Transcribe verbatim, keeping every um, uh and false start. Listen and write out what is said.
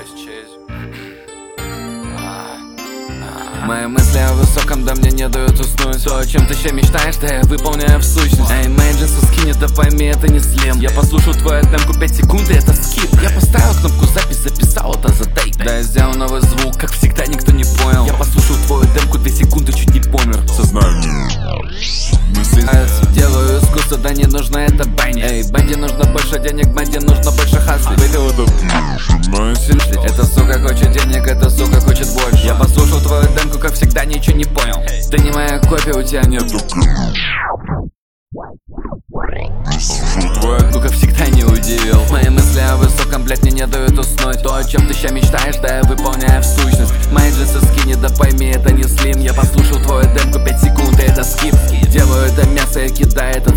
Мои мысли о высоком, да мне не дают уснуть. То, о чем ты еще мечтаешь, да я выполняю в сущность. Эй, Мэйджинса скинет, да пойми, это не слим. Я послушал твою демку пять секунд, и это скип. Я поставил кнопку запись, записал это за тейк. Да я сделал новый звук, как всегда никто не понял. Я послушал твою демку две секунды, чуть не помер. Сознание мысли. Делаю искусство, да не нужно это Бенни. Эй, Бенди нужно больше денег, Бенди нужно больше хаслить. Видел это? Эта сука хочет денег, эта сука хочет больше. Я послушал твою демку, как всегда ничего не понял. Ты не моя копия, у тебя нету. Твою демку, как всегда, не удивил. Мои мысли о высоком, блять, мне не дают уснуть. То, о чем ты ща мечтаешь, да я выполняю в сущность. Мэйджинса скинет, да пойми, это не слим. Я послушал твою демку пять секунд, и это скип. Делаю это мясо, я кидаю это